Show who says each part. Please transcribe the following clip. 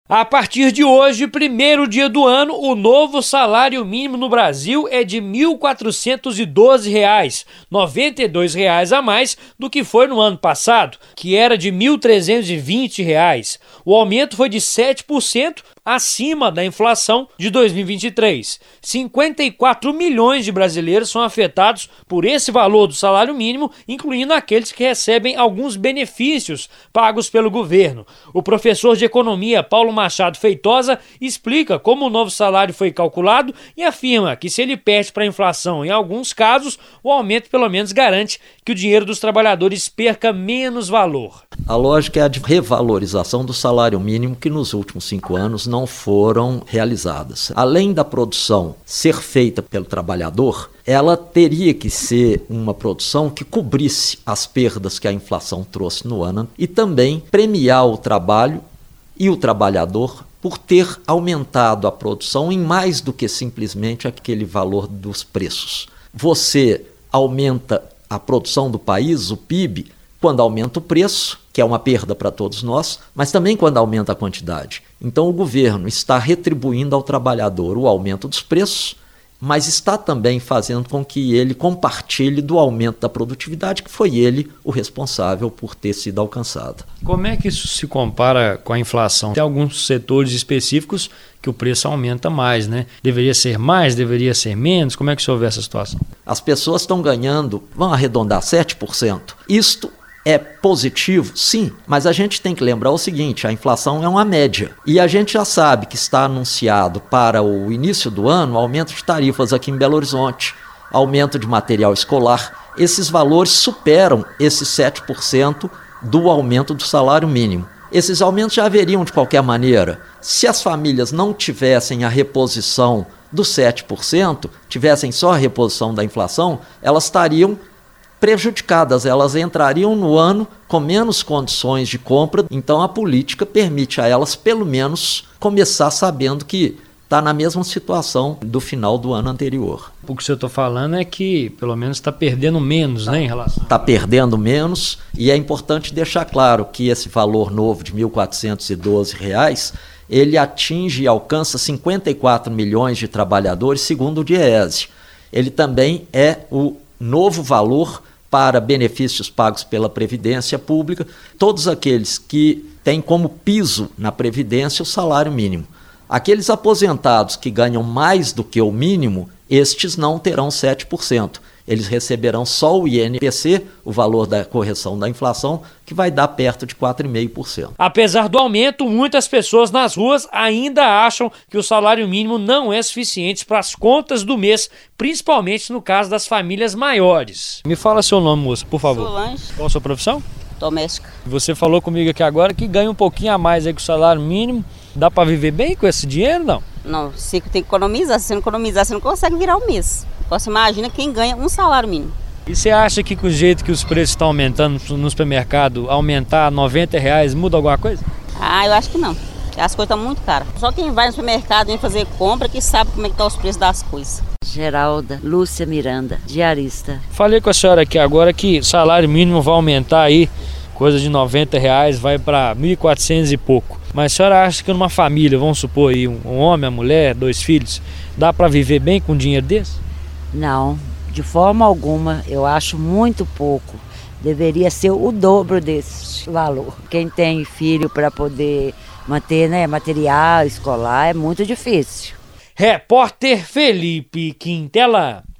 Speaker 1: A partir de hoje, primeiro dia do ano, o novo salário mínimo no Brasil é de R$ 1.412, R$ 92 a mais do que foi no ano passado, que era de R$ 1.320. O aumento foi de 7% acima da inflação de 2023. 54 milhões de brasileiros são afetados por esse valor do salário mínimo, incluindo aqueles que recebem alguns benefícios pagos pelo governo. O professor de economia Paulo Machado Feitosa explica como o novo salário foi calculado e afirma que se ele perde para a inflação em alguns casos, o aumento pelo menos garante que o dinheiro dos trabalhadores perca menos valor.
Speaker 2: A lógica é a de revalorização do salário mínimo que nos últimos 5 anos não foram realizadas. Além da produção ser feita pelo trabalhador, ela teria que ser uma produção que cobrisse as perdas que a inflação trouxe no ano e também premiar o trabalho e o trabalhador por ter aumentado a produção em mais do que simplesmente aquele valor dos preços. Você aumenta a produção do país, o PIB, quando aumenta o preço, que é uma perda para todos nós, mas também quando aumenta a quantidade. Então o governo está retribuindo ao trabalhador o aumento dos preços, mas está também fazendo com que ele compartilhe do aumento da produtividade, que foi ele o responsável por ter sido alcançado.
Speaker 1: Como é que isso se compara com a inflação? Tem alguns setores específicos que o preço aumenta mais, né? Deveria ser mais, deveria ser menos? Como é que você vê essa situação?
Speaker 2: As pessoas estão ganhando, vamos arredondar, 7%. Isto é positivo? Sim, mas a gente tem que lembrar o seguinte, a inflação é uma média. E a gente já sabe que está anunciado para o início do ano aumento de tarifas aqui em Belo Horizonte, aumento de material escolar. Esses valores superam esses 7% do aumento do salário mínimo. Esses aumentos já haveriam de qualquer maneira. Se as famílias não tivessem a reposição dos 7%, tivessem só a reposição da inflação, elas estariam prejudicadas, elas entrariam no ano com menos condições de compra, então a política permite a elas pelo menos começar sabendo que está na mesma situação do final do ano anterior.
Speaker 1: O que eu estou falando é que pelo menos está perdendo menos, né, em relação...
Speaker 2: Está perdendo menos e é importante deixar claro que esse valor novo de R$ 1.412, ele atinge e alcança 54 milhões de trabalhadores, segundo o DIEESE. Ele também é o novo valor para benefícios pagos pela Previdência Pública, todos aqueles que têm como piso na Previdência o salário mínimo. Aqueles aposentados que ganham mais do que o mínimo, estes não terão 7%. Eles receberão só o INPC, o valor da correção da inflação, que vai dar perto de 4,5%.
Speaker 1: Apesar do aumento, muitas pessoas nas ruas ainda acham que o salário mínimo não é suficiente para as contas do mês, principalmente no caso das famílias maiores. Me fala seu nome, moça, por favor.
Speaker 3: Solange.
Speaker 1: Qual a sua profissão?
Speaker 3: Doméstica.
Speaker 1: Você falou comigo aqui agora que ganha um pouquinho a mais aí com o salário mínimo. Dá para viver bem com esse dinheiro, não?
Speaker 3: Não, você tem que economizar. Se você não economizar, você não consegue virar o mês. Você imagina quem ganha um salário mínimo.
Speaker 1: E você acha que com o jeito que os preços estão aumentando no supermercado, aumentar R$90 muda alguma coisa?
Speaker 3: Eu acho que não. As coisas estão muito caras. Só quem vai no supermercado e fazer compra que sabe como é que estão os preços das coisas.
Speaker 4: Geralda Lúcia Miranda, diarista.
Speaker 1: Falei com a senhora aqui agora que o salário mínimo vai aumentar aí, coisa de R$90, vai para 1.400 e pouco. Mas a senhora acha que numa família, vamos supor aí, um homem, uma mulher, 2 filhos, dá para viver bem com um dinheiro desse?
Speaker 4: Não, de forma alguma, eu acho muito pouco. Deveria ser o dobro desse valor. Quem tem filho para poder manter, né, material escolar é muito difícil.
Speaker 1: Repórter Felipe Quintela.